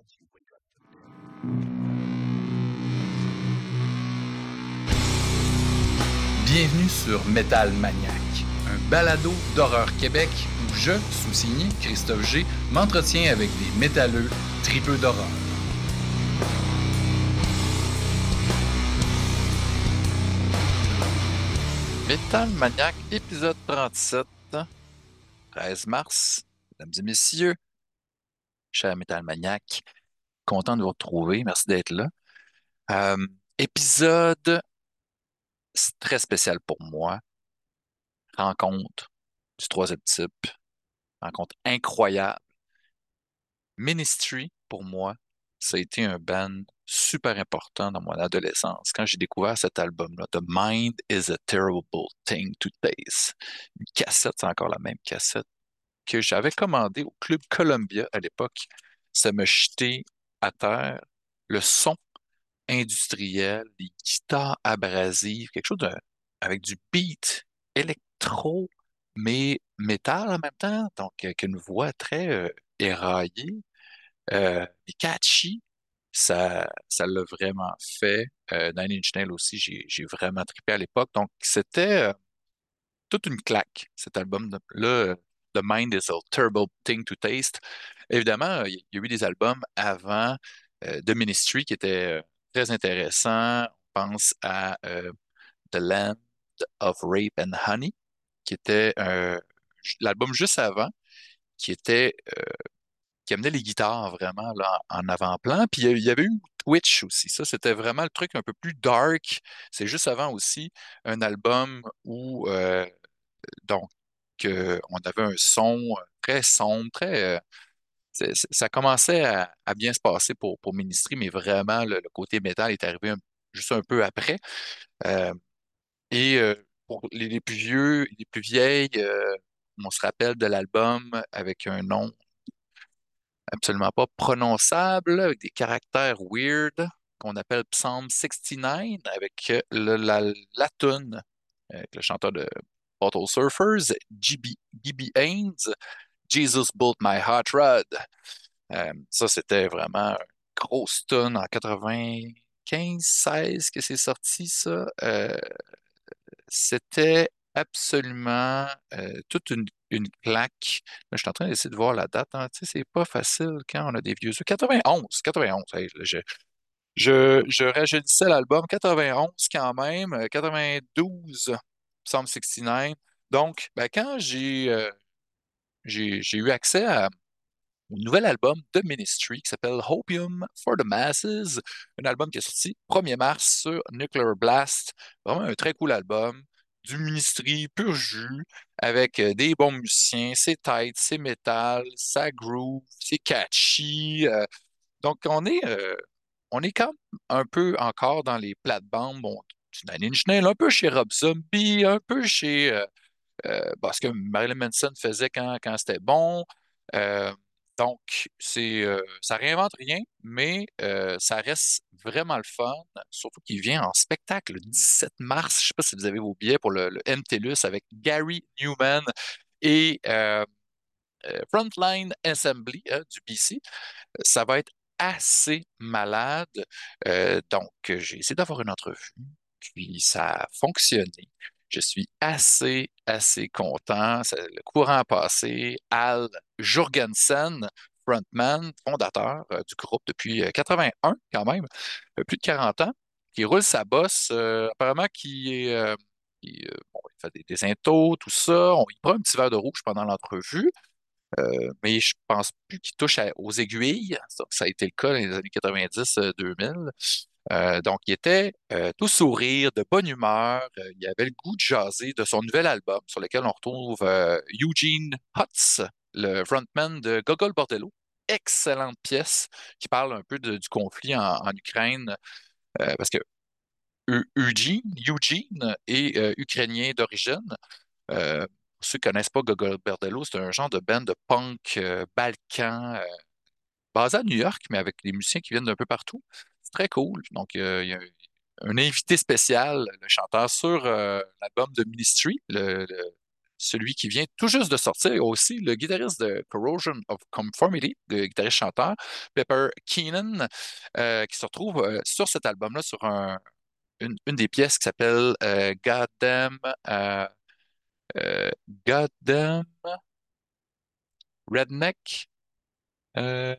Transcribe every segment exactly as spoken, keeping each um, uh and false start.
Bienvenue sur Metal Maniac, un balado d'horreur Québec où je, sous-signé Christophe G, m'entretiens avec des métalleux tripeux d'horreur. Metal Maniac, épisode trente-sept, treize mars. Mesdames et messieurs, cher Metal Maniac, content de vous retrouver. Merci d'être là. Euh, épisode très spécial pour moi. Rencontre du troisième type. Rencontre incroyable. Ministry, pour moi, ça a été un band super important dans mon adolescence. Quand j'ai découvert cet album-là, The Mind is a Terrible Thing to Taste. Une cassette, c'est encore la même cassette que j'avais commandé au Club Columbia à l'époque. Ça m'a jeté à terre. Le son industriel, les guitares abrasives, quelque chose de, avec du beat électro, mais métal en même temps, donc avec une voix très euh, éraillée, euh, et catchy. Ça, ça l'a vraiment fait. Euh, Nine Inch Nails aussi, j'ai, j'ai vraiment trippé à l'époque. Donc, c'était euh, toute une claque, cet album-là. euh, The Mind is a Terrible Thing to Taste. Évidemment, euh, il y a eu des albums avant euh, de Ministry qui étaient euh, très intéressants. On pense à euh, The Land of Rape and Honey, qui était euh, j- l'album juste avant, qui était euh, qui amenait les guitares vraiment là, en avant-plan. Puis il y a- il y avait eu Twitch aussi. Ça, c'était vraiment le truc un peu plus dark. C'est juste avant aussi un album où euh, donc euh, on avait un son euh, très sombre, très euh, c'est- c'est- ça commençait à, à bien se passer pour, pour Ministry, mais vraiment le, le côté métal est arrivé un- juste un peu après. Euh, et euh, pour les, les plus vieux, les plus vieilles, euh, on se rappelle de l'album avec un nom absolument pas prononçable, avec des caractères weird, qu'on appelle Psalm soixante-neuf, avec euh, le, la, la toune, avec le chanteur de Bottle Surfers, G B, G B Haynes, Jesus Built My Hot Rod. Euh, ça, c'était vraiment une grosse tune en quatre-vingt-quinze seize que c'est sorti, ça. Euh, c'était absolument euh, toute une, une claque. Là, je suis en train d'essayer de voir la date, hein. Tu sais, c'est pas facile quand on a des vieux yeux. quatre-vingt-onze, quatre-vingt-onze. Hey, là, je, je, je rajeunissais l'album. quatre-vingt-onze quand même. euh, quatre-vingt-douze, Psalm soixante-neuf. Donc, ben, quand j'ai euh, j'ai, j'ai eu accès à, au nouvel album de Ministry qui s'appelle Hopium for the Masses, un album qui est sorti premier mars sur Nuclear Blast. Vraiment un très cool album. Du Ministry pur jus, avec euh, des bons musiciens, c'est tight, c'est metal, ça groove, c'est catchy. euh, donc on est, euh, on est quand même un peu encore dans les plates-bandes, bon, du Nine Inch Nails, un peu chez Rob Zombie, un peu chez euh, euh, bah, ce que Marilyn Manson faisait quand, quand c'était bon. Euh, donc, c'est, euh, ça réinvente rien, mais euh, ça reste vraiment le fun, surtout qu'il vient en spectacle le dix-sept mars. Je ne sais pas si vous avez vos billets pour le, le M T L U S avec Gary Newman et euh, euh, Frontline Assembly hein, du B C. Ça va être assez malade. Euh, donc, j'ai essayé d'avoir une entrevue, puis ça a fonctionné. Je suis assez, assez content. Ça- le courant a passé. Al Jourgensen, frontman, fondateur euh, du groupe depuis euh, quatre-vingt-un, quand même, euh, plus de quarante ans, qui roule sa bosse, euh, apparemment qui est... euh, qui, euh, bon, il fait des, des intros, tout ça. On, il prend un petit verre de rouge pendant l'entrevue. Euh, mais je pense plus qu'il touche à- aux aiguilles. Ça, ça a été le cas dans les années quatre-vingt-dix-deux mille. Euh, donc, il était euh, tout sourire, de bonne humeur. Euh, il avait le goût de jaser de son nouvel album sur lequel on retrouve euh, Eugene Hutz, le frontman de Gogol Bordello. Excellente pièce qui parle un peu de- du conflit en, en Ukraine, euh, parce que Eu- Eugene, Eugene est euh, ukrainien d'origine. Euh, pour ceux qui ne connaissent pas Gogol Bordello, c'est un genre de band de punk euh, balkan euh, basé à New York, mais avec des musiciens qui viennent d'un peu partout. C'est très cool. Donc, euh, il y a un invité spécial, le chanteur sur euh, l'album de Ministry, le, le celui qui vient tout juste de sortir, aussi le guitariste de Corrosion of Conformity, le guitariste-chanteur, Pepper Keenan, euh, qui se retrouve euh, sur cet album-là, sur un, une, une des pièces qui s'appelle euh, Goddamn, euh, euh, Goddamn Redneck. euh,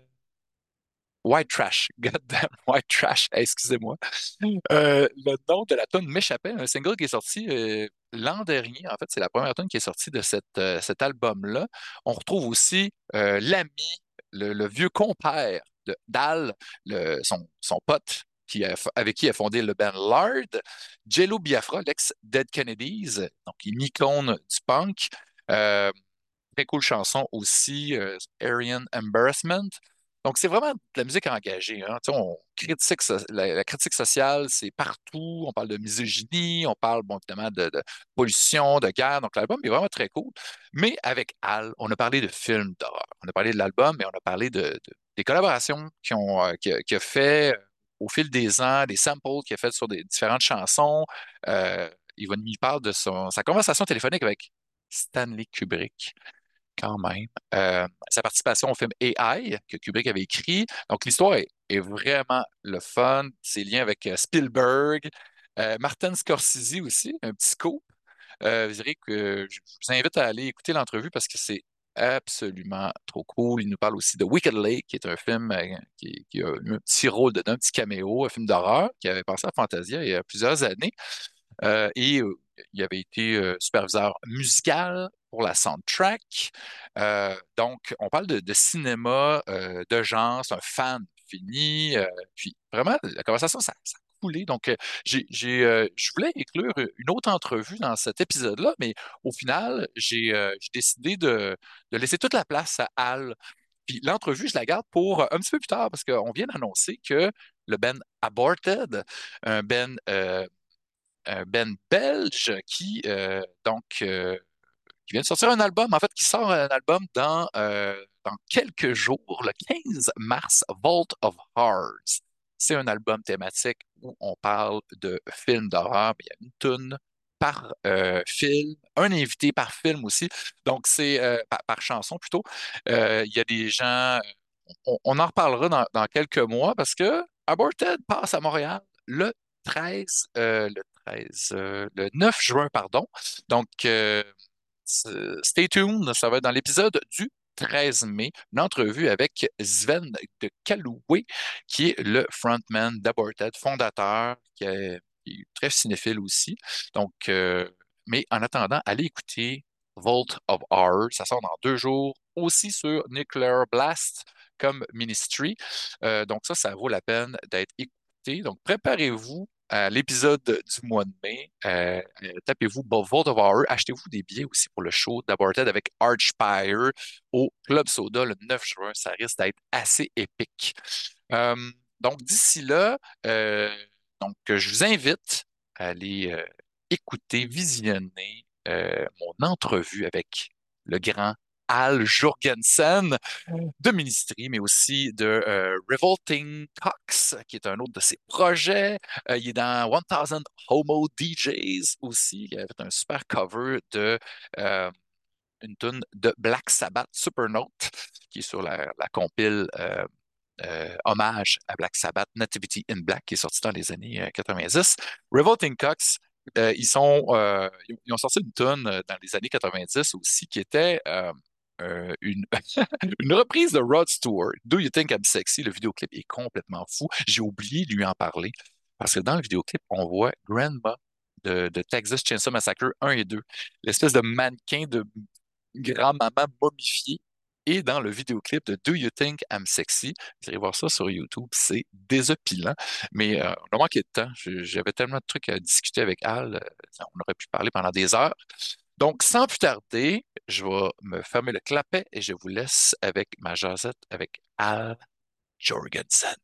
White Trash. Goddamn White Trash. Hey, excusez-moi. Euh, le nom de la tune m'échappait. Un single qui est sorti euh, l'an dernier. En fait, c'est la première tune qui est sortie de cette, euh, cet album-là. On retrouve aussi euh, l'ami, le, le vieux compère de d'Al, le- son, son pote qui a- avec qui il a fondé le band Lard, Jello Biafra, l'ex-Dead Kennedys, donc une icône du punk. Euh, Très cool chanson aussi, euh, Aryan Embarrassment. Donc, c'est vraiment de la musique engagée. Hein. Tu sais, on critique so- la, la critique sociale, c'est partout. On parle de misogynie, on parle, bon, évidemment, de, de pollution, de guerre. Donc, l'album est vraiment très cool. Mais avec Al, on a parlé de films d'horreur. On a parlé de l'album, mais on a parlé de, de- des collaborations qu'il ont, euh, qu'il a, qu'il a fait euh, au fil des ans, des samples qu'il a fait sur des différentes chansons. Euh, il va nous parle de son- sa conversation téléphonique avec Stanley Kubrick quand même. Euh, sa participation au film A I que Kubrick avait écrit. Donc, l'histoire est, est vraiment le fun. Ses liens avec euh, Spielberg, euh, Martin Scorsese aussi, un petit scoop. Euh, vous direz que je vous invite à aller écouter l'entrevue parce que c'est absolument trop cool. Il nous parle aussi de Wicked Lake, qui est un film euh, qui, qui a eu un petit rôle dedans, un petit caméo, un film d'horreur qui avait passé à Fantasia il y a plusieurs années. Euh, et euh, il avait été euh, superviseur musical pour la soundtrack. Euh, donc, on parle de, de cinéma, euh, de genre, c'est un fan fini. Euh, puis vraiment, la conversation, ça, ça a coulé. Donc, euh, j'ai, j'ai, euh, je voulais inclure une autre entrevue dans cet épisode-là, mais au final, j'ai euh, j'ai décidé de, de laisser toute la place à Al. Puis l'entrevue, je la garde pour un petit peu plus tard parce qu'on vient d'annoncer que le Ben Aborted, un Ben euh, un band belge qui, euh, donc, euh, qui vient de sortir un album, en fait, qui sort un album dans, euh, dans quelques jours, le quinze mars, Vault of Horrors. C'est un album thématique où on parle de films d'horreur, mais il y a une toune par euh, film, un invité par film aussi, donc c'est euh, par, par chanson plutôt. Euh, il y a des gens, on, on en reparlera dans, dans quelques mois parce que Aborted passe à Montréal le treize, euh, le treize, euh, le neuf juin, pardon. Donc, euh, stay tuned, ça va être dans l'épisode du treize mai, une entrevue avec Sven de Caloué, qui est le frontman d'Aborted, fondateur, qui est, qui est très cinéphile aussi. Donc, euh, mais en attendant, allez écouter Vault of Horror. Ça sort dans deux jours, aussi sur Nuclear Blast comme Ministry. Euh, donc ça, ça vaut la peine d'être écouté. Donc, préparez-vous à l'épisode du mois de mai. Euh, euh, tapez-vous Vault of Horror. Achetez-vous des billets aussi pour le show d'Aborted avec Archspire au Club Soda le neuf juin. Ça risque d'être assez épique. Euh, donc, d'ici là, euh, donc, je vous invite à aller euh, écouter, visionner euh, mon entrevue avec le grand Al Jourgensen de Ministry, mais aussi de euh, Revolting Cox, qui est un autre de ses projets. Euh, il est dans mille Homo D Js aussi. Il a fait un super cover de euh, une tune de Black Sabbath, Supernote, qui est sur la, la compile euh, euh, hommage à Black Sabbath, Nativity in Black, qui est sorti dans les années euh, quatre-vingt-dix. Revolting Cox, euh, ils, sont, euh, ils ont sorti une tune euh, dans les années quatre-vingt-dix aussi qui était euh, euh, une, une reprise de Rod Stewart. Do You Think I'm Sexy? Le vidéoclip est complètement fou. J'ai oublié de lui en parler parce que dans le vidéoclip, on voit Grandma de, de Texas Chainsaw Massacre un et deux, l'espèce de mannequin de grand-maman momifiée. Et dans le vidéoclip de Do You Think I'm Sexy, vous irez voir ça sur YouTube, c'est désopilant. Mais euh, on a manqué de temps. Je- J'avais tellement de trucs à discuter avec Al, euh, on aurait pu parler pendant des heures. Donc, sans plus tarder, je vais me fermer le clapet et je vous laisse avec ma jasette avec Al Jorgensen.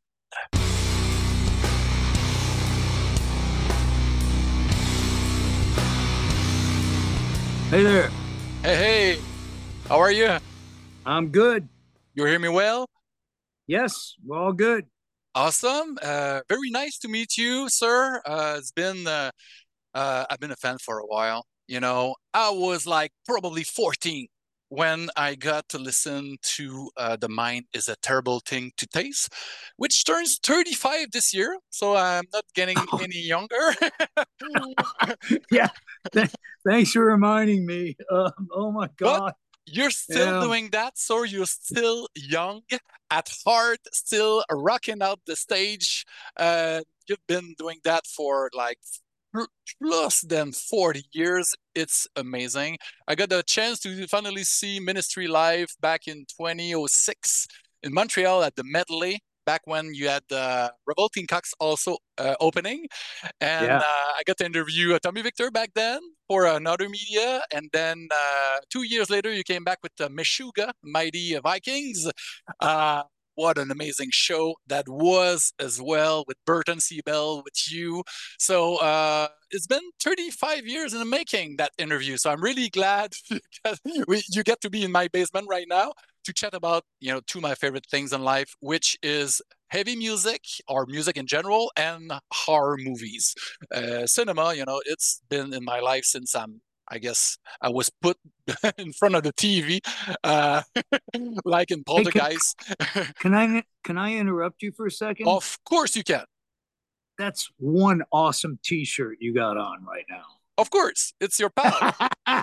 Hey there. Hey, hey, how are you? I'm good. You hear me well? Yes, we're all good. Awesome. Uh, very nice to meet you, sir. Uh, it's been uh, uh, I've been a fan for a while. you know, I was like probably fourteen when I got to listen to uh, The Mind is a Terrible Thing to Taste, which turns thirty-five this year. So I'm not getting Oh. any younger. Yeah. Th- thanks for reminding me. Um, oh my God. But you're still Yeah. doing that, so you're still young at heart, still rocking out the stage. Uh, you've been doing that for like plus than forty years. It's amazing. I got the chance to finally see Ministry live back in twenty oh six in Montreal at the Medley, back when you had uh, Revolting Cocks also uh, opening. And Yeah. uh, I got to interview uh, Tommy Victor back then for another media. And then uh, two years later, you came back with uh, Meshuggah, Mighty Vikings. Uh, what an amazing show that was as well, with Burton Seabell, with you. So uh, it's been thirty-five years in the making, that interview. So I'm really glad we, you get to be in my basement right now to chat about, you know, two of my favorite things in life, which is heavy music or music in general and horror movies. Uh, cinema, you know, it's been in my life since I'm, I guess I was put in front of the T V, uh, like in Poltergeist. Hey, can, can I can I interrupt you for a second? Of course you can. That's one awesome T-shirt you got on right now. Of course, it's your pal.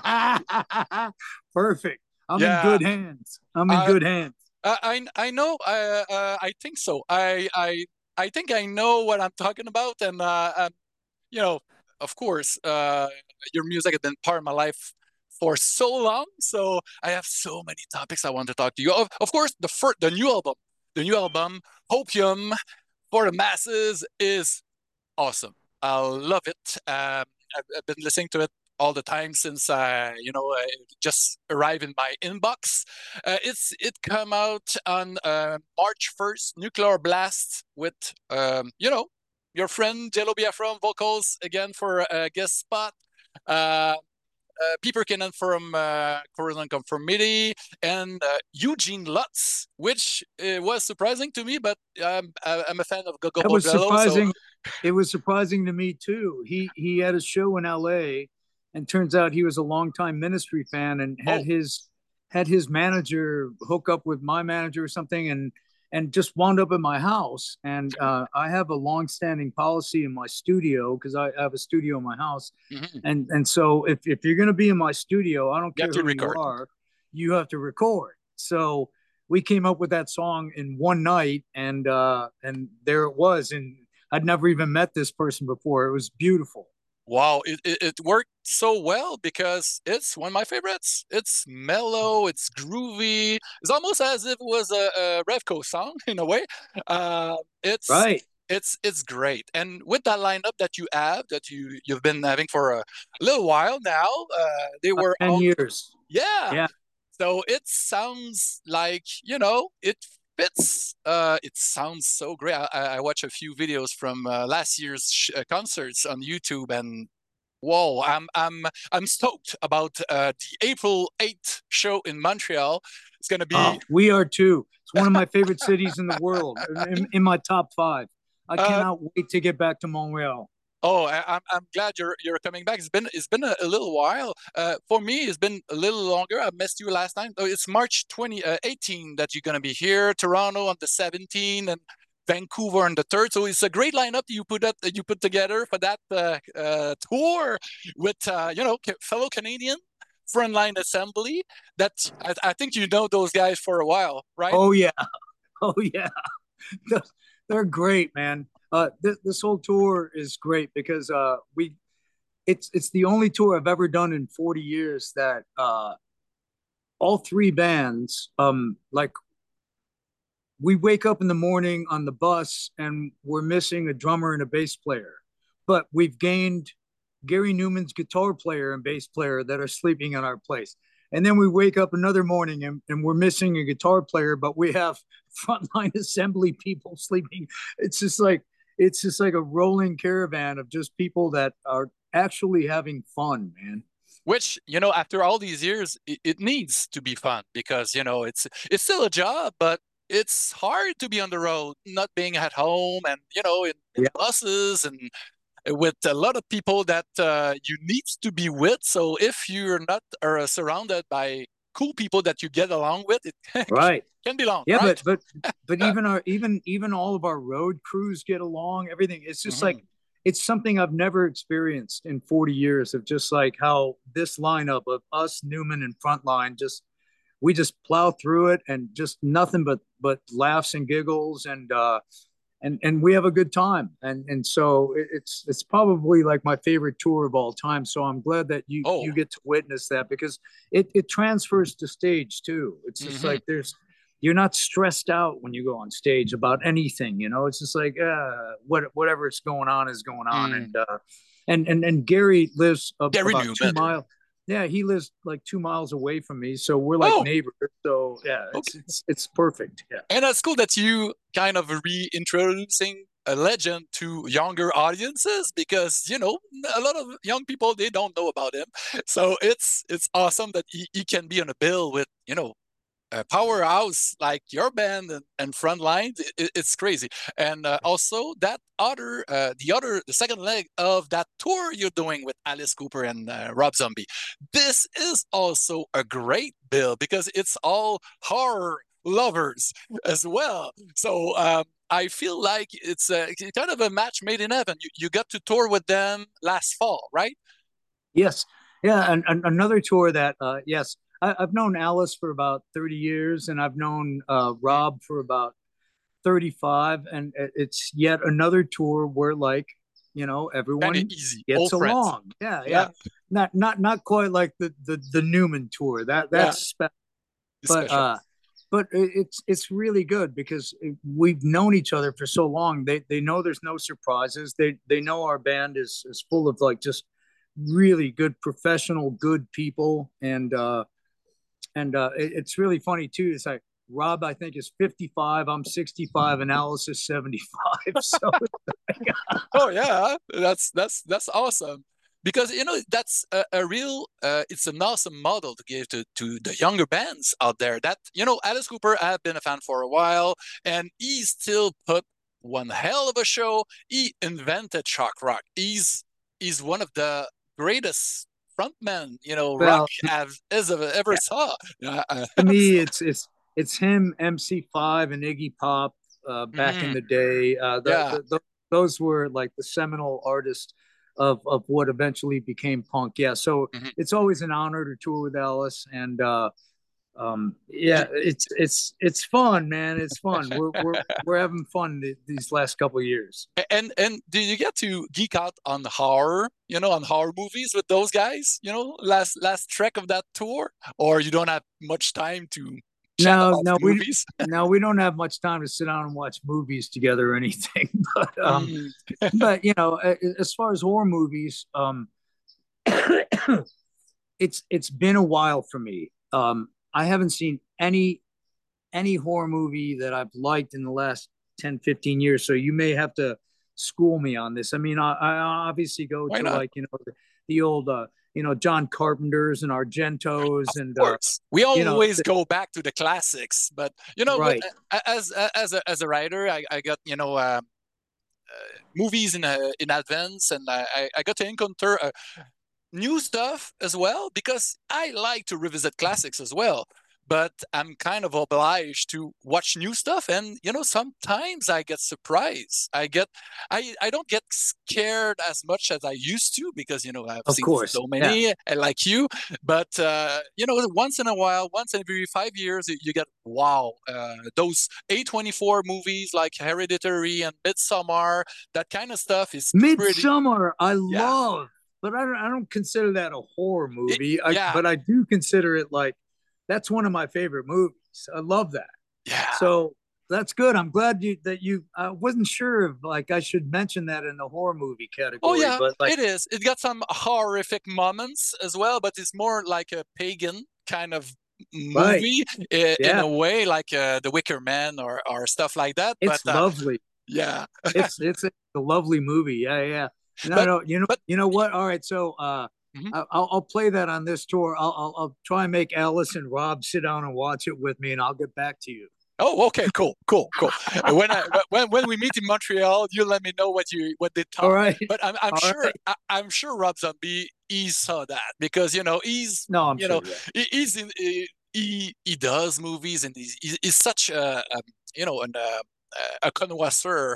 Perfect. I'm yeah. in good hands. I'm in uh, good hands. I I know. Uh, uh, I think so. I I I think I know what I'm talking about, and uh, um, you know, of course, uh, your music has been part of my life for so long. So I have so many topics I want to talk to you. Of, of course, the first, the new album, the new album, Hopium for the Masses, is awesome. I love it. Um, I've, I've been listening to it all the time since uh, you know uh, just arrived in my inbox. Uh, it's it come out on uh, March first. Nuclear Blast with um, you know your friend Jello Biafra on vocals again for a guest spot. Uh, uh, Peter Kinnan from uh, Coruscant Conformity, and uh, Eugene Lutz, which uh, was surprising to me, but um, I, I'm a fan of Gogo That was Bordello, surprising. So... It was surprising to me too. He he had a show in L A, and turns out he was a longtime Ministry fan and had oh. his had his manager hook up with my manager or something, and and just wound up at my house. And uh, I have a long-standing policy in my studio because I have a studio in my house, mm-hmm. and and so if if you're going to be in my studio, I don't you care who record. you are, you have to record. So we came up with that song in one night, and uh, and there it was. And I'd never even met this person before. It was beautiful. Wow, it, it, it worked so well because it's one of my favorites. It's mellow, it's groovy. It's almost as if it was a, a Revco song in a way. Uh, it's right. It's it's great, and with that lineup that you have, that you you've been having for a little while now, uh, they were ten all, years. Yeah, yeah. So it sounds like, you know, it fits. Uh, it sounds so great. I, I watched a few videos from uh, last year's sh- uh, concerts on YouTube, and whoa, I'm I'm I'm stoked about uh, the April eighth show in Montreal. It's gonna be. Oh, we are too. It's one of my favorite cities in the world, in, in my top five. I cannot uh, wait to get back to Montreal. Oh, I, I'm I'm glad you're you're coming back. It's been it's been a, a little while. Uh, for me, it's been a little longer. I missed you last time. Oh, it's March twenty eighteen that you're gonna be here. Toronto on the seventeenth and Vancouver on the third. So it's a great lineup that you put up that you put together for that uh, uh, tour with uh, you know fellow Canadian Frontline Assembly. That I, I think you know those guys for a while, right? Oh yeah, oh yeah, they're great, man. Uh, th- this whole tour is great because uh, we, it's it's the only tour I've ever done in forty years that uh, all three bands, um, like, we wake up in the morning on the bus and we're missing a drummer and a bass player, but we've gained Gary Newman's guitar player and bass player that are sleeping in our place. And then we wake up another morning and, and we're missing a guitar player, but we have Frontline Assembly people sleeping. It's just like, it's just like a rolling caravan of just people that are actually having fun, man. Which, you know, after all these years, it, it needs to be fun because, you know, it's it's still a job, but it's hard to be on the road, not being at home and, you know, in, in yeah. buses and with a lot of people that uh, you need to be with. So if you're not uh, surrounded by cool people that you get along with, it Right. can be long, Yeah, right? but but but even our even even all of our road crews get along. Everything. It's just Mhm. like it's something I've never experienced in forty years of just like how this lineup of us, Newman and Frontline, just we just plow through it and just nothing but but laughs and giggles and uh and and we have a good time and and so it's it's probably like my favorite tour of all time, so I'm glad that you Oh, you get to witness that because it it transfers to stage too. It's just mhm. like there's you're not stressed out when you go on stage about anything, you know. It's just like uh what whatever's going on is going on. Mm. And uh and and and Gary lives uh, Gary about two Newman. miles. Yeah, he lives like two miles away from me, so we're like Oh, neighbors. So yeah, it's okay. it's it's perfect. Yeah. And it's cool that you kind of reintroducing a legend to younger audiences because you know a lot of young people they don't know about him. So it's it's awesome that he, he can be on a bill with you know a powerhouse like your band and, and Frontline. It, it's crazy. And uh, also that other uh, the other the second leg of that tour you're doing with Alice Cooper and uh, Rob Zombie. This is also a great bill because it's all horror lovers as well. So um, I feel like it's a, kind of a match made in heaven. You, you got to tour with them last fall, right? Yes. Yeah. And, and another tour that, uh, yes, I, I've known Alice for about thirty years and I've known uh, Mm. Rob for about thirty-five. And it's yet another tour where, like, you know, Kind of everyone easy, gets old friends. along. Yeah. Yeah. Yeah, Not, not, not quite like the, the, the Newman tour. That, yeah, that's special. it's But, special. uh, but it's it's really good because we've known each other for so long. They they know there's no surprises. They they know our band is is full of like just really good professional, good people, and uh, and uh, it, it's really funny too. It's like Rob, I think, is fifty-five. I'm sixty-five, and Alice is seventy-five. So Oh yeah, that's that's that's awesome because you know that's a, a real uh, it's an awesome model to give to to the younger bands out there. That you know, Alice Cooper, I've been a fan for a while, and he still put one hell of a show. He invented shock rock. He's he's one of the greatest frontmen you know rock well, have ever ever yeah. saw. Uh, uh, To me, so, it's it's it's him, M C five, and Iggy Pop uh, back in mhm, the day. Uh, the, yeah. the, the those were like the seminal artists of of what eventually became punk. Yeah, so Mhm. it's always an honor to tour with Alice, and uh, um, yeah, it's it's it's fun, man. It's fun. We're we're we're having fun th- these last couple of years. And and do you get to geek out on horror, you know, on horror movies with those guys, you know, last last trek of that tour, or you don't have much time to chat No, about no, we movies? no, we don't have much time to sit down and watch movies together or anything. But um, Mm. but you know, as far as horror movies, um, it's it's been a while for me. Um, I haven't seen any any horror movie that I've liked in the last ten fifteen years. So you may have to school me on this. I mean, I, I obviously go Why to not? like, you know, the, the old, uh, you know, John Carpenters and Argentos Of and, uh, course, we you know, always the, go back to the classics, but you know, with, right. as as a as a writer, I, I got you know uh, movies in uh, in advance, and I I got to encounter uh, new stuff as well because I like to revisit classics as well. But I'm kind of obliged to watch new stuff, and you know, sometimes I get surprised. I get, I, I don't get scared as much as I used to because you know I've Of seen course. so Yeah. many, uh, like you. But uh, you know, once in a while, once every five years, you, you get wow, uh, those A twenty-four movies like Hereditary and Midsommar, that kind of stuff is pretty. Midsummer, I Yeah, love, but I don't, I don't consider that a horror it, movie. I, yeah, but I do consider it like, that's one of my favorite movies. I love that. yeah. So that's good. I'm glad you that you. I wasn't sure if like I should mention that in the horror movie Oh category, yeah, but like it is. It got some horrific moments as well, but it's more like a pagan kind of right, movie i- in yeah, a way, like uh, The Wicker Man or or stuff like that. But it's uh, lovely. yeah, It's it's a lovely movie. Yeah, yeah. No, but no. You know, but you know what? All right. So uh, mhm. I- will I'll play that on this tour. I'll, I'll I'll try and make Alice and Rob sit down and watch it with me, and I'll get back to you. Oh, okay, cool, cool, cool. When I when when we meet in Montreal, you let me know what you what they All thought. right. But I'm I'm All sure right. I, I'm sure Rob Zombie he saw that because you know he's No, I'm you know sure. Yeah. he, he's in he he he does movies and he's he's, he's such a, a you know an uh, a connoisseur.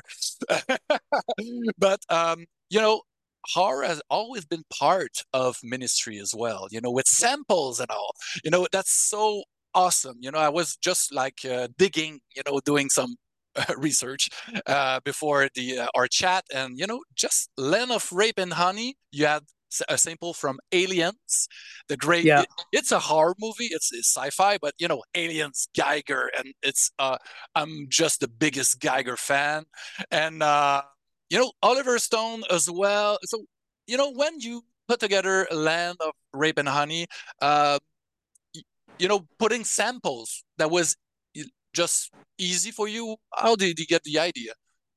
But um you know horror has always been part of Ministry as well. You know with samples and all. You know that's so awesome. You know, I was just like uh, digging, you know, doing some uh, research uh, before the uh, our chat, and you know, just Land of Rape and Honey. You had a sample from Aliens, the great. Yeah. It, it's a horror movie. It's, it's sci-fi, but you know, Aliens, Geiger, and it's. Uh, I'm just the biggest Geiger fan, and uh, you know, Oliver Stone as well. So you know, when you put together Land of Rape and Honey, uh, you know, putting samples that was just easy for you? How did you get the idea?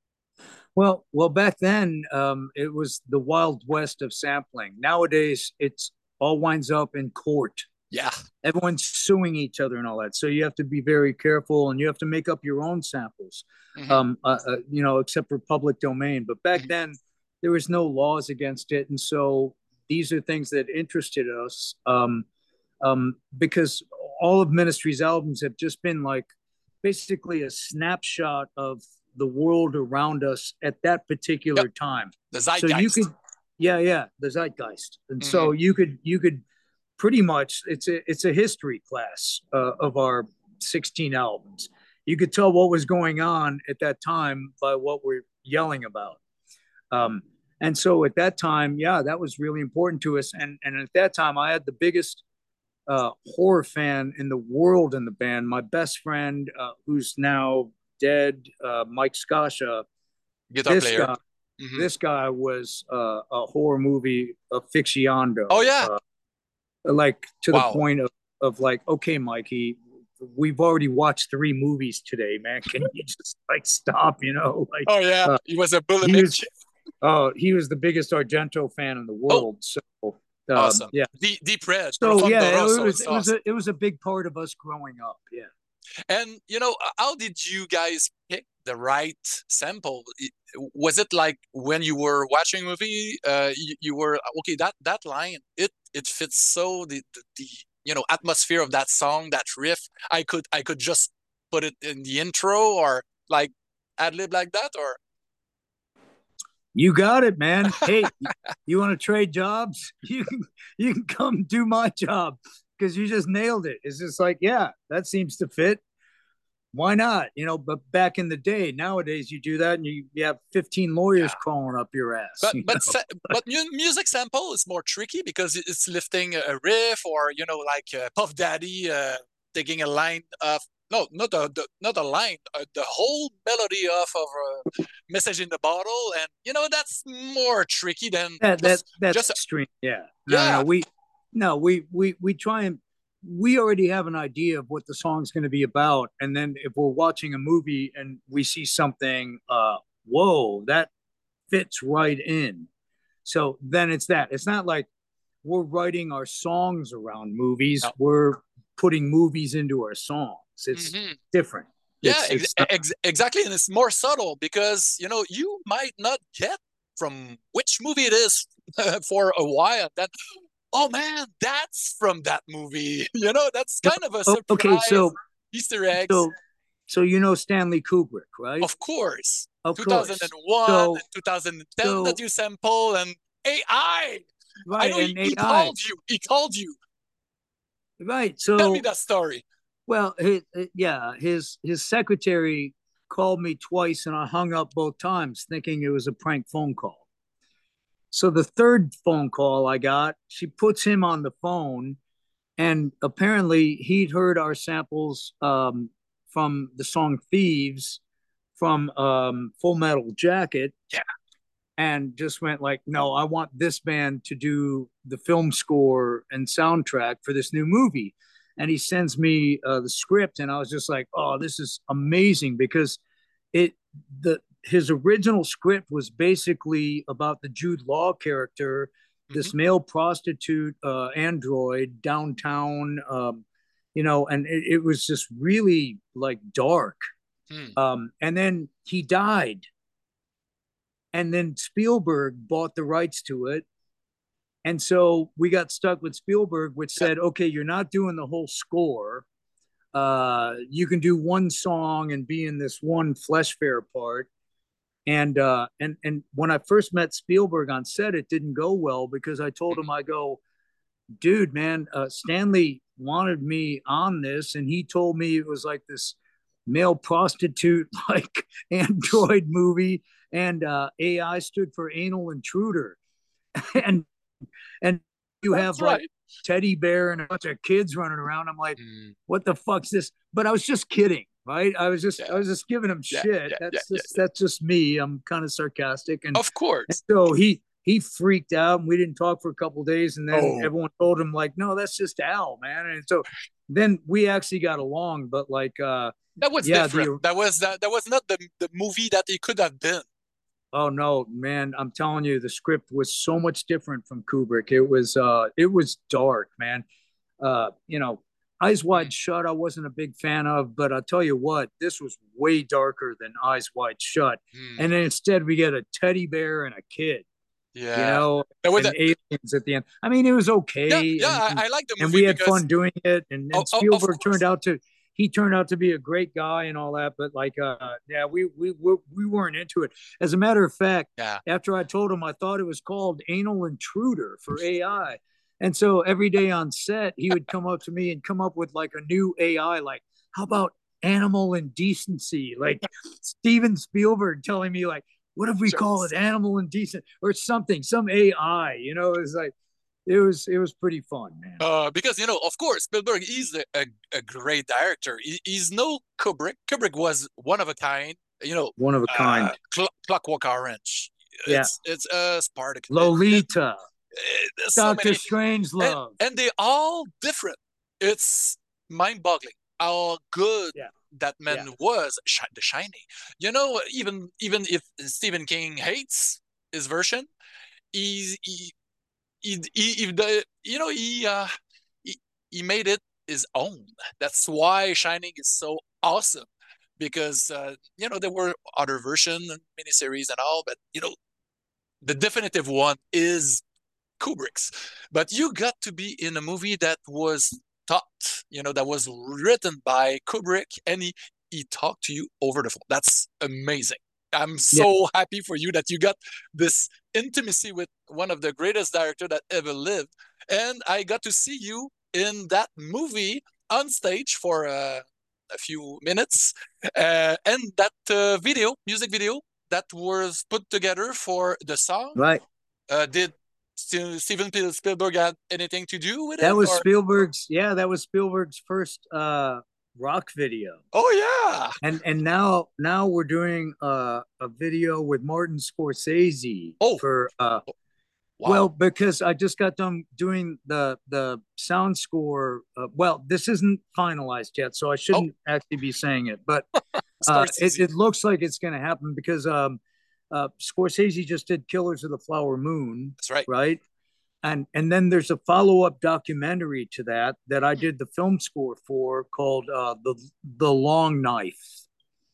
Well, well, back then, um, it was the wild west of sampling. Nowadays, it's all winds up in court. Yeah. Everyone's suing each other and all that. So you have to be very careful, and you have to make up your own samples, Mm-hmm. um, uh, uh, you know, except for public domain. But back Mm-hmm. then, there was no laws against it, and so these are things that interested us, um, um, because all of Ministry's albums have just been like basically a snapshot of the world around us at that particular Yep. time. The So you zeitgeist. could, yeah, yeah, the zeitgeist, and Mm-hmm. so you could you could pretty much it's a it's a history class uh, of our sixteen albums. You could tell what was going on at that time by what we're yelling about. Um, and so at that time, yeah, that was really important to us. And and at that time, I had the biggest uh, horror fan in the world in the band. My best friend, uh, who's now dead, uh, Mike Scascia. Guitar This player. guy, Mm-hmm. this guy was uh, a horror movie aficionado. Oh yeah. Uh, like to wow. the point of, of like, okay, Mikey, we've already watched three movies today, man. Can you just like stop? You know, like oh yeah, uh, he was a bulimic. He was, oh, he was the biggest Argento fan in the world. Oh. So um, awesome. Yeah, deep, deep red. So yeah, it was it was, awesome. a, it was a big part of us growing up. Yeah. And you know, how did you guys pick the right sample? Was it like when you were watching a movie, uh, you, you were okay? That that line, it it fits so the, the the you know atmosphere of that song, that riff. I could I could just put it in the intro or like ad lib like that, or you got it, man. Hey, you want to trade jobs? You can you can come do my job because you just nailed it. It's just like, yeah, that seems to fit. Why not? You know, but back in the day, nowadays you do that and you, you have fifteen lawyers yeah. crawling up your ass. But you but sa- but music sample is more tricky because it's lifting a riff or you know like uh, Puff Daddy uh, taking a line of no not the, the not a line uh, the whole melody off of a message in the bottle, and you know that's more tricky than that, just, that that's just extreme. Yeah. No, yeah. no, we no we we we try and. We already have an idea of what the song's going to be about. And then if we're watching a movie and we see something, uh, whoa, that fits right in. So then it's that. It's not like we're writing our songs around movies. No. We're putting movies into our songs. It's mm-hmm. different. Yeah, it's, ex- it's not- ex- exactly. And it's more subtle because, you know, you might not get from which movie it is for a while. That oh man, that's from that movie. You know, that's kind of a surprise. Okay, so Easter eggs. So, so you know Stanley Kubrick, right? Of course. Of two thousand one, so, and two thousand ten so, that you sample, and A I. Right, I know and he, he A I. called you. He called you. Right. So tell me that story. Well, his, yeah, his his secretary called me twice, and I hung up both times, thinking it was a prank phone call. So the third phone call I got, she puts him on the phone, and apparently he'd heard our samples um, from the song Thieves from um, Full Metal Jacket. Yeah. And just went like, no, I want this band to do the film score and soundtrack for this new movie. And he sends me uh, the script, and I was just like, oh, this is amazing, because it the his original script was basically about the Jude Law character, this mm-hmm. male prostitute uh, android downtown, um, you know, and it, it was just really like dark. Hmm. Um, and then he died, and then Spielberg bought the rights to it. And so we got stuck with Spielberg, which Yeah. said, okay, you're not doing the whole score. Uh, you can do one song and be in this one flesh fair part. And uh, and and when I first met Spielberg on set, it didn't go well because I told him, I go, dude, man, uh, Stanley wanted me on this, and he told me it was like this male prostitute like android movie, and uh, A I stood for anal intruder, and and you That's have like right. teddy bear and a bunch of kids running around. I'm like, Mm. what the fuck's this? But I was just kidding, right? I was just Yeah. I was just giving him Yeah, shit. yeah, That's yeah, yeah, just that's just me. I'm kind of sarcastic, and, Of and course. so he he freaked out, and we didn't talk for a couple of days, and then Oh. everyone told him like, no, that's just Al, man. And so then we actually got along, but like, uh, That was yeah, different. the That was that, that was not the the movie that it could have been. oh no, man, I'm telling you, the script was so much different from Kubrick. It was uh, it was dark, man. Uh, you know, Eyes Wide Shut, I wasn't a big fan of, but I'll tell you what, this was way darker than Eyes Wide Shut. Hmm. And then instead, we get a teddy bear and a kid, Yeah. you know, That was and a- aliens at the end. I mean, it was okay. yeah, yeah, and, I, I like the movie and we had because fun doing it. And, Oh, and oh, of Spielberg course. turned out to he turned out to be a great guy and all that. But like, uh, yeah, we we we, we weren't into it. As a matter of fact, Yeah. after I told him, I thought it was called Anal Intruder for A I. And so every day on set, he would come up to me and come up with like a new A I, like, how about animal indecency? Like Steven Spielberg telling me, like, what if we call it animal indecent or something, some A I, you know, it's like, it was, it was pretty fun, man. Uh, because, you know, of course, Spielberg is a, a, a great director. He, he's no Kubrick. Kubrick was one of a kind, you know, One of a kind. uh, Cl- Clockwork Orange. Yeah. It's, it's uh, Spartacus. Lolita. It- it- there's so Doctor many- Strangelove. and, and they all different. It's mind-boggling how good Yeah. that man Yeah. was. Sh- The Shining. You know, even even if Stephen King hates his version, he's he he, he, he the, you know he uh he, he made it his own. That's why Shining is so awesome, because uh, you know there were other versions and miniseries and all, but you know the definitive one is Kubrick's. But you got to be in a movie that was taught, you know, that was written by Kubrick, and he, he talked to you over the phone. That's amazing. I'm so yeah. happy for you that you got this intimacy with one of the greatest directors that ever lived. And I got to see you in that movie on stage for uh, a few minutes. Uh, and that uh, video, music video, that was put together for the song. Right. Uh, did Steven Spielberg had anything to do with that it? That was or? Spielberg's, yeah, that was Spielberg's first uh, rock video. Oh yeah. And and now now we're doing uh, a video with Martin Scorsese. Oh. For uh, wow. Well, because I just got done doing the the sound score. Uh, well, this isn't finalized yet, so I shouldn't oh. actually be saying it, but uh, it, it looks like it's going to happen because um, uh, Scorsese just did Killers of the Flower Moon. That's right. Right. And and then there's a follow-up documentary to that that I did the film score for called uh, the the Long Knife,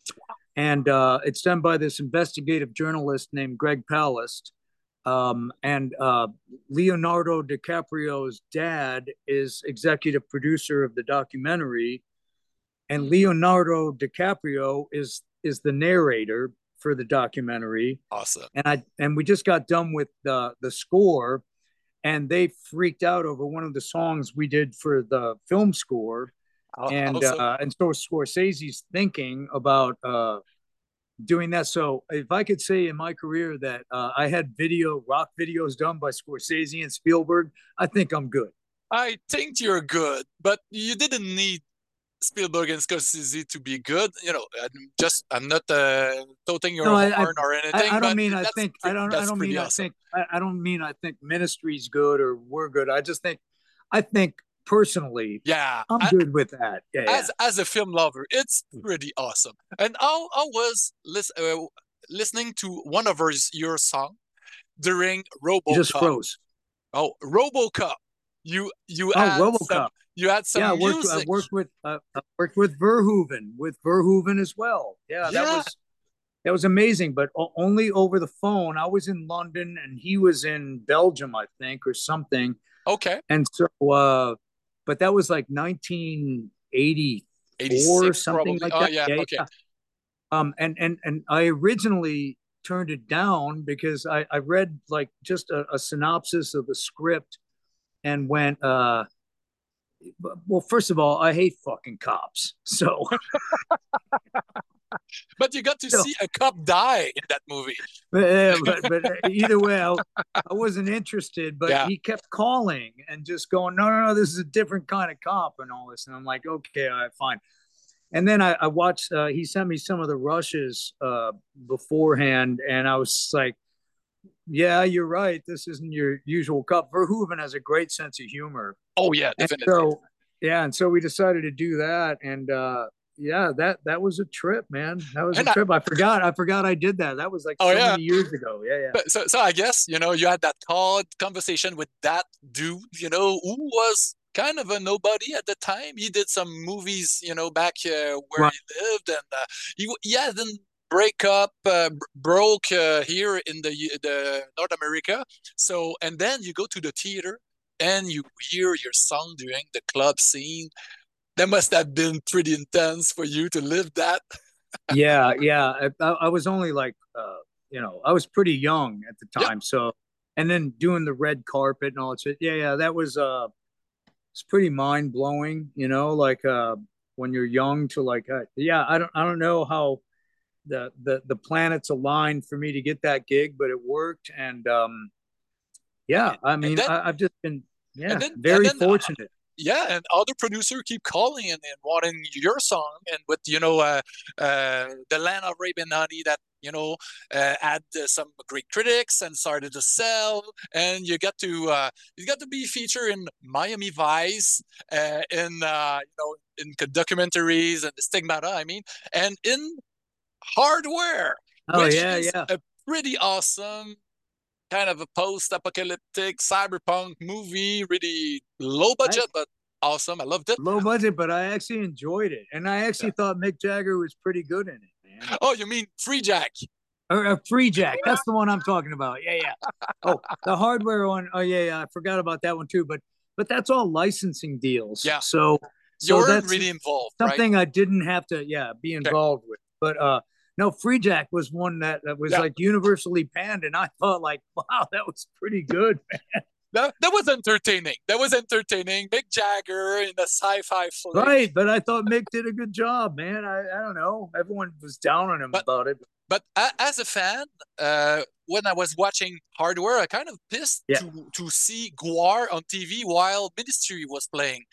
and uh, it's done by this investigative journalist named Greg Palast, um, and uh, Leonardo DiCaprio's dad is executive producer of the documentary, and Leonardo DiCaprio is is the narrator for the documentary. Awesome. And I and we just got done with the the score. And they freaked out over one of the songs we did for the film score, oh, and awesome. uh, and so Scorsese's thinking about uh, doing that. So if I could say in my career that uh, I had video rock videos done by Scorsese and Spielberg, I think I'm good. I think you're good, but you didn't need Spielberg and Scorsese to be good. You know, I'm just I'm not uh, toting your no, horn I, or anything. I, I don't but mean I think pretty, I don't I don't mean awesome. I think I, I don't mean I think Ministry's good or we're good. I just think I think personally, yeah, I'm I, good with that. Yeah, as yeah. as a film lover, it's pretty awesome. And I I was listen, uh, listening to one of his, your song during RoboCop. You just froze. Oh, RoboCop. you you Oh, had some RoboCop. you had some Yeah, I worked. I music. worked with. Uh, I worked with Verhoeven. With Verhoeven as well. Yeah, that Yeah. was that was amazing. But o- only over the phone. I was in London and he was in Belgium, I think, or something. Okay. And so, uh, but that was like nineteen eighty-four, eighty-six something probably. like Oh that. yeah. Yeah, Okay. yeah. Um, and and and I originally turned it down because I I read like just a, a synopsis of the script and went, uh, well, first of all, I hate fucking cops. So, But you got to so see a cop die in that movie. but, but, but either way, I, I wasn't interested. But Yeah. he kept calling and just going, no, no, no, this is a different kind of cop and all this. And I'm like, okay, all right, fine. And then I, I watched. Uh, he sent me some of the rushes uh, beforehand, and I was like, yeah, you're right. This isn't your usual cop. Verhoeven has a great sense of humor. Oh yeah, And definitely. so, yeah, and so we decided to do that, and uh, yeah, that that was a trip, man. That was a And I, trip. I forgot. I forgot I did that. That was like oh so yeah. many years ago. Yeah, yeah. So so I guess you know you had that call conversation with that dude, you know, who was kind of a nobody at the time. He did some movies, you know, back uh, where Right. he lived, and uh, he he hadn't break up uh, broke uh, here in the the North America. So and then you go to the theater and you hear your song during the club scene. That must have been pretty intense for you to live that. Yeah, yeah. I, I was only like, uh, you know, I was pretty young at the Yeah, time. So, and then doing the red carpet and all that shit. Yeah, yeah. That was uh, it's pretty mind blowing. You know, like uh, when you're young to like, uh, yeah. I don't, I don't know how the the the planets aligned for me to get that gig, but it worked. And um, yeah, I and mean, then I, I've just been, and yeah, then and very then uh, fortunate. yeah, and other producer keep calling and, and wanting your song, and with you know uh, uh, the Land of Raven Honey that you know uh, had uh, some great critics and started to sell, and you got to uh, you got to be featured in Miami Vice, uh, in uh, you know in documentaries and the Stigmata, I mean, and in Hardware, Oh which yeah, is yeah. a pretty awesome kind of a post-apocalyptic cyberpunk movie, really low I budget but awesome. I loved it. low budget, but I actually enjoyed it, and I Yeah. actually thought Mick Jagger was pretty good in it, man. Oh, you mean Free Jack? Or uh, Free Jack, that's the one I'm talking about. Yeah, yeah. Oh, the Hardware one. Oh yeah, yeah. I forgot about that one too. But but that's all licensing deals. Yeah, So you so weren't that's really involved, right? something I didn't have to, yeah, be Okay. involved with. But uh no, Free Jack was one that, that was Yeah, like universally panned, and I thought like, wow, that was pretty good, man. that, that was entertaining. That was entertaining. Mick Jagger in a sci-fi flick. Right, but I thought Mick did a good job, man. I, I don't know. Everyone was down on him But about it. but a- as a fan, uh, when I was watching Hardware, I kind of pissed Yeah, to to see Guar on T V while Ministry was playing.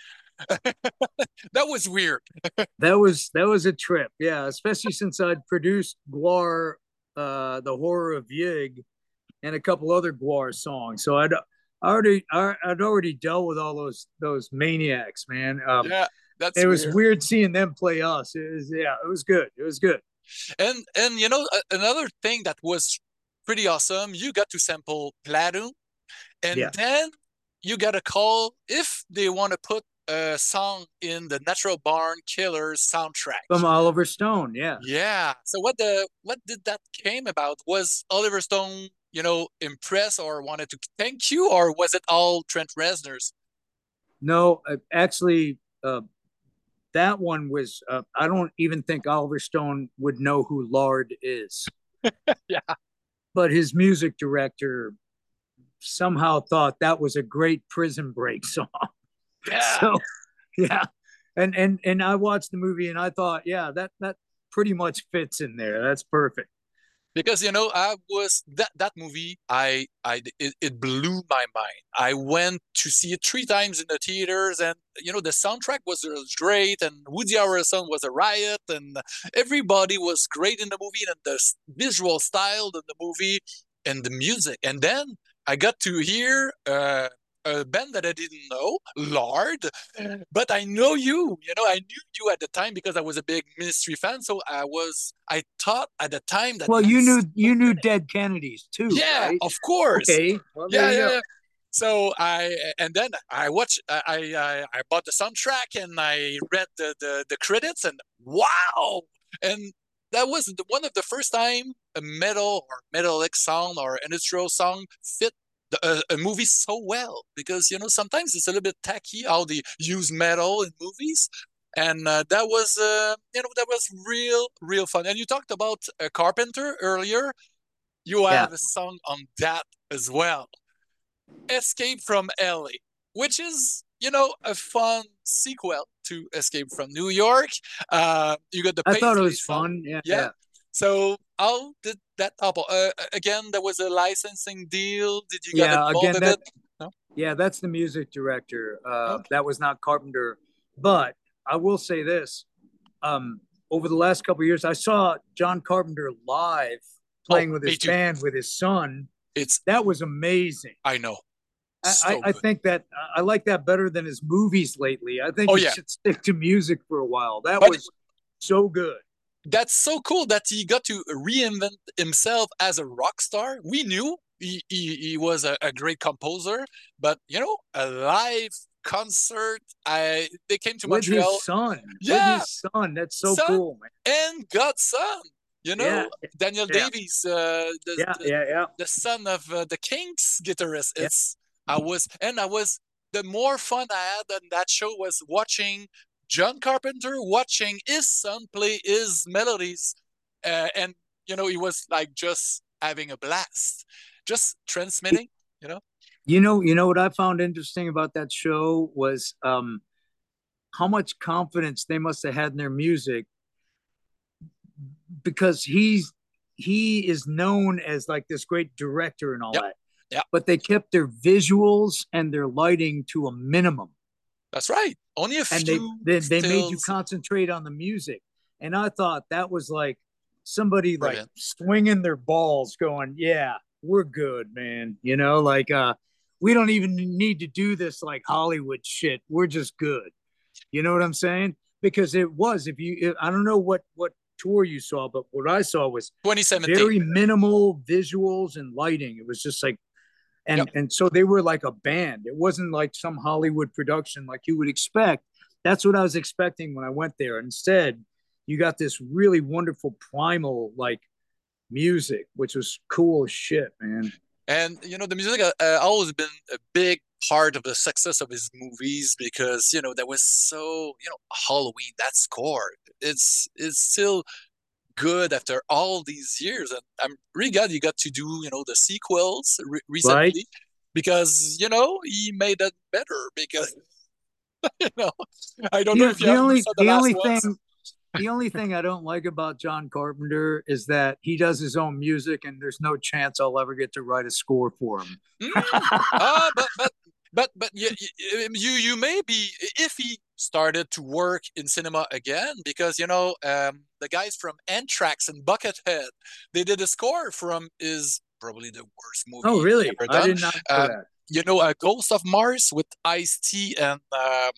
That was weird. that was that was a trip. Yeah, especially since I'd produced Guar, uh, the Horror of Yig, and a couple other Guar songs. So I'd already I'd already dealt with all those those maniacs, man. Um, Yeah, that's it was weird. weird seeing them play us. It was, yeah, it was good. It was good. And and you know a- another thing that was pretty awesome, you got to sample Platoon, and Yeah, then you got a call if they want to put a song in the Natural Born Killers from soundtrack. Oliver Stone. Yeah. Yeah. So what the what did that came about? Was Oliver Stone, you know, impressed or wanted to thank you, or was it all Trent Reznor's? No, uh, actually, uh, that one was. Uh, I don't even think Oliver Stone would know who Lard is, Yeah. but his music director somehow thought that was a great Prison Break song. Yeah. So, yeah, and and and I watched the movie and I thought, yeah, that that pretty much fits in there. That's perfect. Because you know I was that that movie I I it, it blew my mind. I went to see it three times in the theaters, and you know the soundtrack was, was great, and Woody Harrelson was a riot, and everybody was great in the movie, and the visual style of the movie and the music. And then I got to hear uh, a band that I didn't know, Lard, but I know you. You know, I knew you at the time because I was a big Ministry fan. So I was, I thought at the time that Well, you it's knew you knew Dead Kennedys too, yeah, right? of course. Okay. Well, there Yeah, you yeah, go. yeah. So I and then I watched. I I, I bought the soundtrack and I read the, the the credits and wow! And that was one of the first time a metal or metallic song or an industrial song fit the, a, a movie so well, because you know sometimes it's a little bit tacky how they use metal in movies, and uh, that was uh, you know that was real real fun. And you talked about uh, Carpenter earlier. You Yeah. have a song on that as well. Escape from L A, which is, you know, a fun sequel to Escape from New York. Uh, you got the I thought it Paisley was song. fun. Yeah, Yeah. yeah. So how did that happen? Uh, again, there was a licensing deal. Did you get Yeah, involved again, in that it? No? yeah, that's the music director. Uh, Okay. that was not Carpenter. But I will say this: um, over the last couple of years, I saw John Carpenter live Oh, playing with me his too. band with his son. It's, That was amazing. I know. I, I, So I good. think that I like that better than his movies lately. I think Oh, he yeah. should stick to music for a while. That But was so good. that's so cool that he got to reinvent himself as a rock star. We knew he, he, he was a, a great composer, but you know, a live concert. I they came to With his Montreal. son. With Yeah, his son. That's so son cool, man. and godson. You Yeah, know, Daniel yeah, Davies, uh, the, yeah, the yeah, yeah, the son of uh, the Kinks guitarist. yeah. It's I was and I was the more fun I had on that show was watching John Carpenter watching his son play his melodies, uh, and you know he was like just having a blast, just transmitting. You know. You know, you know what I found interesting about that show was um, how much confidence they must have had in their music, because he's he is known as like this great director and all Yep. that. Yep. But they kept their visuals and their lighting to a minimum. That's right. Only a And they few they, they made you stills. concentrate on the music. And I thought that was like somebody like Brilliant. swinging their balls going, yeah, we're good, man. You know, like uh we don't even need to do this like Hollywood shit. We're just good. You know what I'm saying? Because it was, if you, I don't know what what tour you saw, but what I saw was twenty seventeen. very minimal visuals and lighting. It was just like, and Yep. and so they were like a band. It wasn't like some Hollywood production like you would expect. That's what I was expecting when I went there. Instead, you got this really wonderful primal like music, which was cool as shit, man. And you know, the music uh, uh, always been a big part of the success of his movies, because you know that was so, you know, Halloween, that score. It's it's still good after all these years, and I'm really glad you got to do, you know, the sequels re- Right? recently, because you know he made that better. Because you know, I don't know The if you the have you only saw the the last only thing ones. the only thing I don't like about John Carpenter is that he does his own music, and there's no chance I'll ever get to write a score for him. Mm. Ah, but but but but you, you you may be, if he started to work in cinema again, because you know um, the guys from Anthrax and Buckethead, they did a score from his probably the worst movie Oh, he really? ever I done. did not know Um, that. you know, uh, Ghost of Mars with Ice-T and um, uh,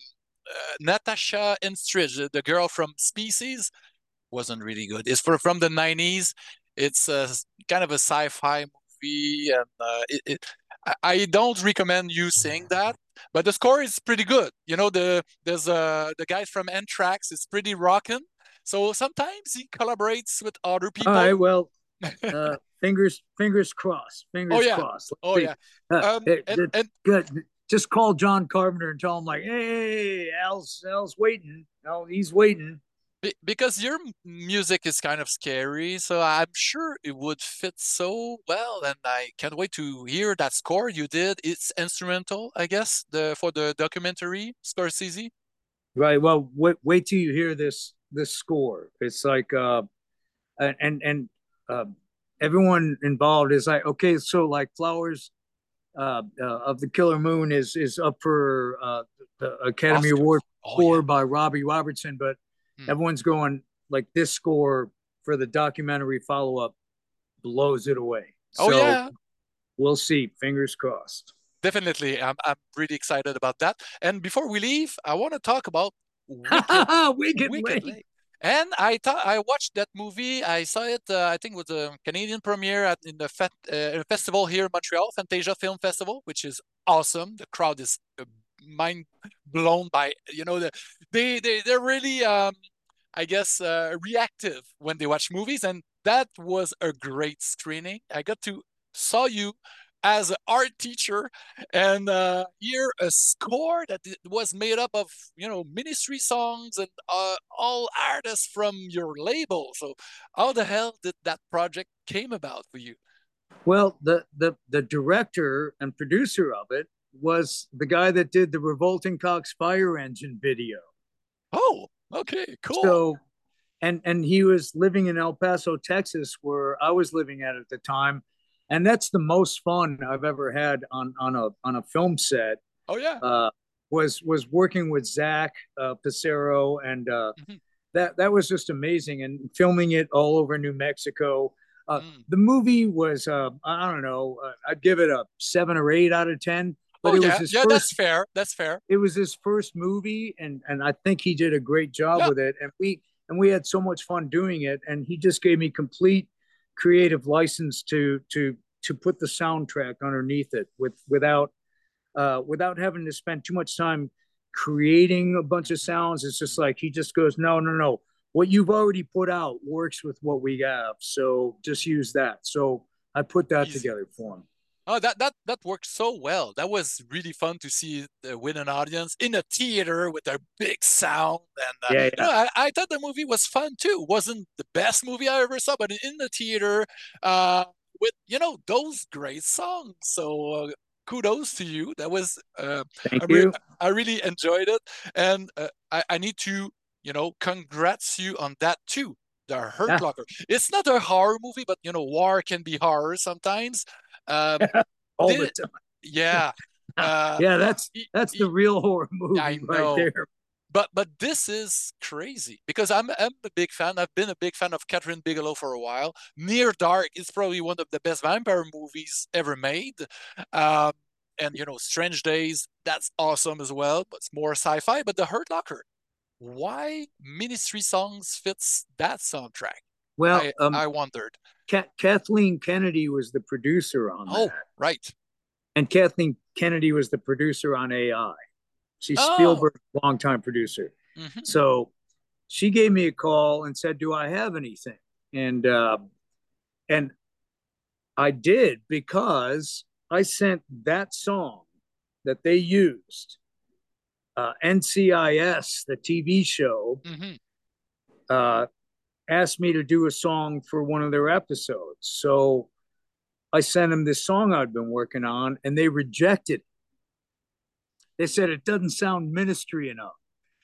Natasha Henstridge, the, the girl from Species, wasn't really good. It's for from the nineties. It's a kind of a sci-fi movie, and uh, it, it I don't recommend you seeing that. But the score is pretty good. You know, the there's uh the guys from Anthrax is pretty rocking. So sometimes he collaborates with other All right. people. Well, uh, fingers fingers crossed. Oh Fingers yeah, crossed. oh Let's yeah. see. Uh, Um, it, and it, and good. Just call John Carpenter and tell him like, hey, Al's Al's waiting. No, he's waiting. Be- because your m- music is kind of scary, so I'm sure it would fit so well, and I can't wait to hear that score you did. It's instrumental, I guess, the for the documentary Scorsese. Right. Well, wait wait till you hear this this score. It's like uh and and, and uh, everyone involved is like, okay, so like Flowers uh, uh, of the Killer Moon is is up for uh, the Academy Award Oscars. Oh yeah. score by Robbie Robertson, but Hmm. everyone's going like this score for the documentary follow up blows it away. Oh So yeah, we'll see. Fingers crossed. definitely. I'm I'm really excited about that. And before we leave, I want to talk about Wicked We get Wicked late. Lake. And I thought I watched that movie. I saw it. Uh, I think it was a Canadian premiere at in the fet, uh, festival here in Montreal, Fantasia Film Festival, which is awesome. The crowd is uh, mind blown by you know the they they they're really um, I guess uh, reactive when they watch movies, and that was a great screening. I got to saw you as an art teacher and uh, hear a score that was made up of you know ministry songs and uh, all artists from your label. So how the hell did that project came about for you? Well, the the the director and producer of it was the guy that did the Revolting Cocks Fire Engine video. Oh, okay, cool. So, and and he was living in El Paso, Texas, where I was living at at the time, and that's the most fun I've ever had on on a on a film set. Oh yeah. Uh, was was working with Zach uh, Pissarro, and uh, Mhm. that that was just amazing, and filming it all over New Mexico. Uh, Mm. the movie was uh, I don't know, uh, I'd give it a seven or eight out of ten, but Oh it was yeah, his yeah. That's first fair. That's fair. it was his first movie, and and I think he did a great job Yeah. with it, and we and we had so much fun doing it, and he just gave me complete creative license to to to put the soundtrack underneath it with without uh, without having to spend too much time creating a bunch of sounds. It's just like he just goes, no, no, no. What you've already put out works with what we have, so just use that. So I put that Easy. together for him. Oh, that that that worked so well. That was really fun to see uh, with an audience in a theater with a big sound, and uh, Yeah, you know, yeah. I, I thought the movie was fun too. Wasn't the best movie I ever saw, but in the theater, uh, with you know those great songs. So uh, kudos to you. That was uh, I Thank re you. I really enjoyed it, and uh, I I need to you know congrats you on that too. The Hurt Yeah. Locker. It's not a horror movie, but you know war can be horror sometimes. Um, All the did time. yeah. Uh, Yeah, that's y- that's the y- real horror I movie right know, there. but but this is crazy because I'm I'm a big fan. I've been a big fan of Catherine Bigelow for a while. Near Dark is probably one of the best vampire movies ever made. Um, and you know, Strange Days, that's awesome as well, but it's more sci-fi. But The Hurt Locker, why Ministry Songs fits that soundtrack? Well, I um, I wondered. Ka- Kathleen Kennedy was the producer on Oh, that, right. and Kathleen Kennedy was the producer on A I. She's Oh. Spielberg's longtime producer. Mhm. So she gave me a call and said, "Do I have anything?" And uh, and I did, because I sent that song that they used, uh, N C I S, the T V show, Mhm. uh, asked me to do a song for one of their episodes. So I sent them this song I'd been working on, and they rejected it. They said it doesn't sound ministry enough.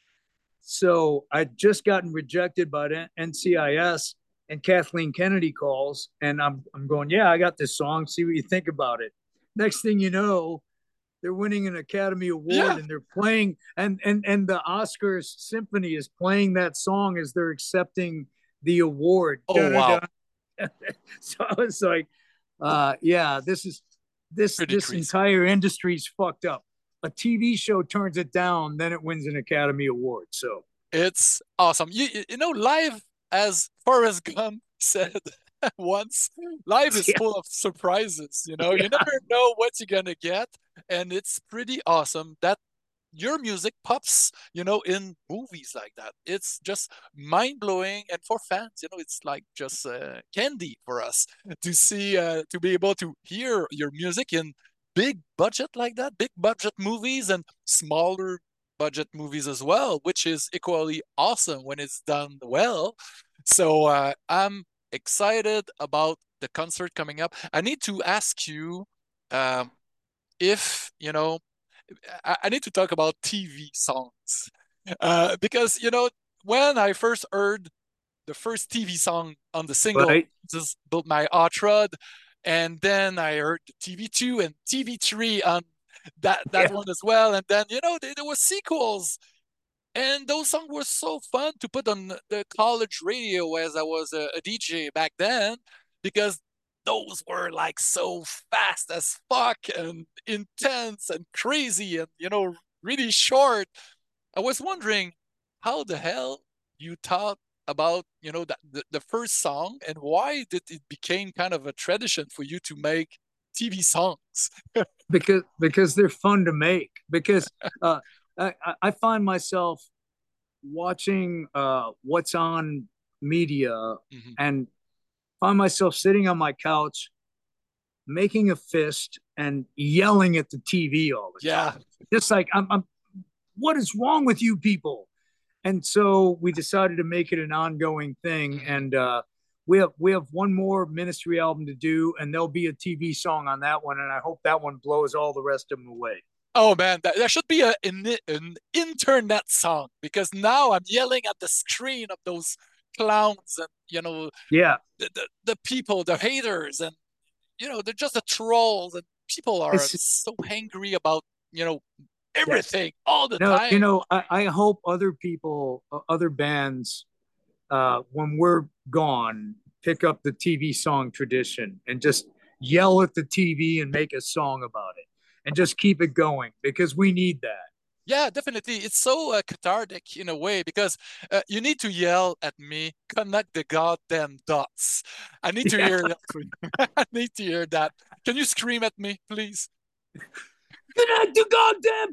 So I'd just gotten rejected by N C I S, and Kathleen Kennedy calls, and I'm I'm going, yeah, I got this song. See what you think about it. Next thing you know, they're winning an Academy Award, Yeah. and they're playing, and and and the Oscars Symphony is playing that song as they're accepting the award. Oh wow. Dun-dun-dun. So I was like, uh, yeah, this is this Pretty this crazy. entire industry's fucked up. A T V show turns it down, then it wins an Academy Award. So It's awesome. You, you know, live, as Forrest Gump said once, live is yeah, full of surprises. You know, you yeah, never know what you're gonna get, and it's pretty awesome that your music pops, you know, in movies like that. It's just mind blowing, and for fans, you know, it's like just uh, candy for us to see, uh, to be able to hear your music in big budget like that, big budget movies and smaller budget movies as well, which is equally awesome when it's done well. So uh, I'm excited about the concert coming up. I need to ask you um, if you know I, I need to talk about T V songs uh, because you know when I first heard the first T V song on the single, right. just built my Hot Rod, and then I heard the T V two and T V three on that that Yeah, one as well, and then you know there, there were sequels, and those songs were so fun to put on the college radio as I was a, a D J back then because those were like so fast as fuck and intense and crazy and you know really short. I was wondering how the hell you thought about, you know, that the, the first song, and why did it became kind of a tradition for you to make T V songs? because because they're fun to make. Because uh, I, I find myself watching uh, what's on media mm-hmm. and find myself sitting on my couch making a fist and yelling at the T V all the yeah. time. Just like I'm, I'm, what is wrong with you people? And so we decided to make it an ongoing thing. And uh, we have we have one more Ministry album to do, and there'll be a T V song on that one. And I hope that one blows all the rest of them away. Oh man, that, that should be a, an, an internet song, because now I'm yelling at the screen of those clowns and, you know, yeah, the, the, the people, the haters, and, you know, they're just the trolls, and people are it's, so angry about, you know, everything yeah. all the no, time. You know, I, I hope other people, uh, other bands, uh, when we're gone, pick up the T V song tradition and just yell at the T V and make a song about it and just keep it going, because we need that. Yeah, definitely. It's so uh, cathartic in a way, because uh, you need to yell at me, connect the goddamn dots. I need to yeah. hear that for you. I need to hear that. Can you scream at me, please? Connect the goddamn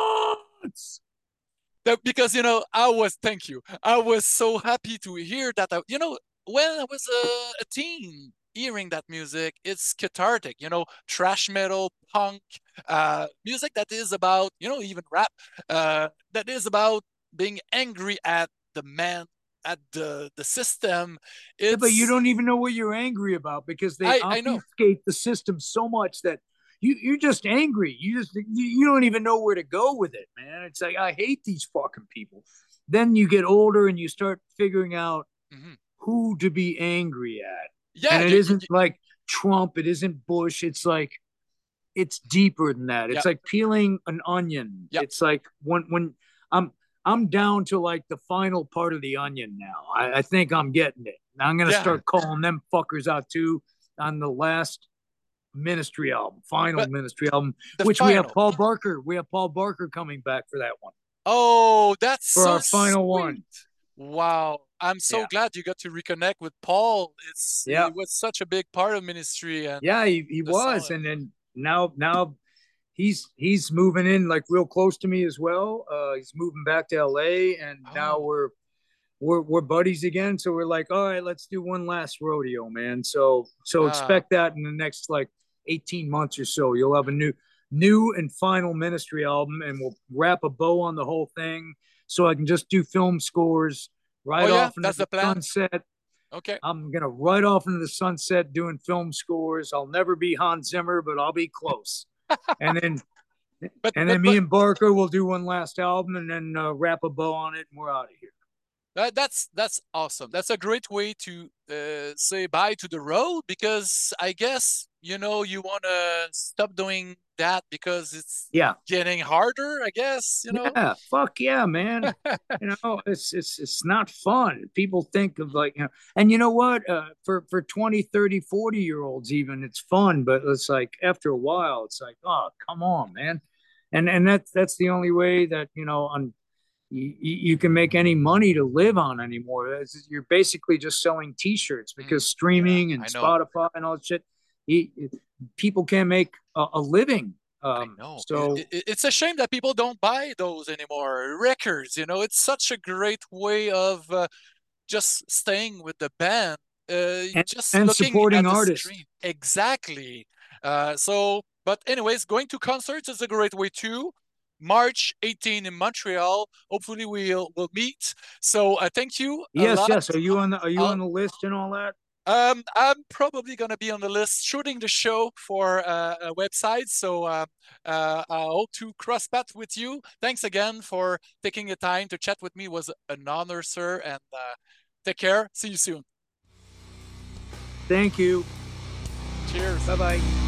dots! That, because, you know, I was, thank you. I was so happy to hear that. I, you know, when I was a, a teen, hearing that music, it's cathartic, you know, thrash metal, punk, uh, music that is about, you know, even rap, uh, that is about being angry at the man, at the the system. It's... Yeah, but you don't even know what you're angry about, because they I, obfuscate the system so much that you, you're just angry. You just you, you don't even know where to go with it, man. It's like, I hate these fucking people. Then you get older and you start figuring out mm-hmm. who to be angry at. Yeah, and it you, isn't you, like Trump. It isn't Bush. It's like, it's deeper than that. It's yeah. like peeling an onion. Yeah. It's like when when I'm I'm down to like the final part of the onion now. I, I think I'm getting it. Now I'm gonna yeah. start calling them fuckers out too on the last Ministry album, final but Ministry album, which final. we have Paul Barker. We have Paul Barker coming back for that one. Oh, that's for so our final sweet. one. Wow. I'm so yeah. glad you got to reconnect with Paul. It's yeah. He was such a big part of Ministry. And yeah, he, he was. Song. And then now now he's he's moving in like real close to me as well. Uh, he's moving back to L A, and oh. now we're we're we're buddies again. So we're like, all right, let's do one last rodeo, man. So so wow. expect that in the next like eighteen months or so. You'll have a new new and final Ministry album, and we'll wrap a bow on the whole thing, so I can just do film scores right oh, yeah? off into That's the, the sunset. Okay. I'm gonna right off into the sunset doing film scores. I'll never be Hans Zimmer, but I'll be close. and then but, and then but, me but, and Barker will do one last album, and then uh, wrap a bow on it, and we're out of here. That, that's that's awesome. That's a great way to uh, say bye to the road, because I guess, you know, you want to stop doing that because it's yeah. getting harder, I guess, you know. Yeah, fuck yeah, man. you know, it's it's it's not fun. People think of like, you know, and you know what? Uh, for for twenty, thirty, forty year olds even, it's fun, but it's like after a while, it's like, oh, come on, man. And and that's that's the only way that, you know, on You, you can make any money to live on anymore. It's, you're basically just selling T-shirts, because mm, streaming yeah, and Spotify and all that shit, he, it, people can't make a, a living. Um, I know. So it, it, it's a shame that people don't buy those anymore. Records, you know, it's such a great way of uh, just staying with the band, uh, and, just and looking supporting at the artists. Screen. Exactly. Uh, so, but anyways, going to concerts is a great way too. March eighteenth in Montreal. Hopefully we'll we'll meet. So uh, thank you. Yes, lot. yes. Are you on the Are you I'll, on the list and all that? Um, I'm probably gonna be on the list, shooting the show for uh, a website. So uh, uh, I hope to cross paths with you. Thanks again for taking the time to chat with me. It was an honor, sir. And uh, take care. See you soon. Thank you. Cheers. Bye bye.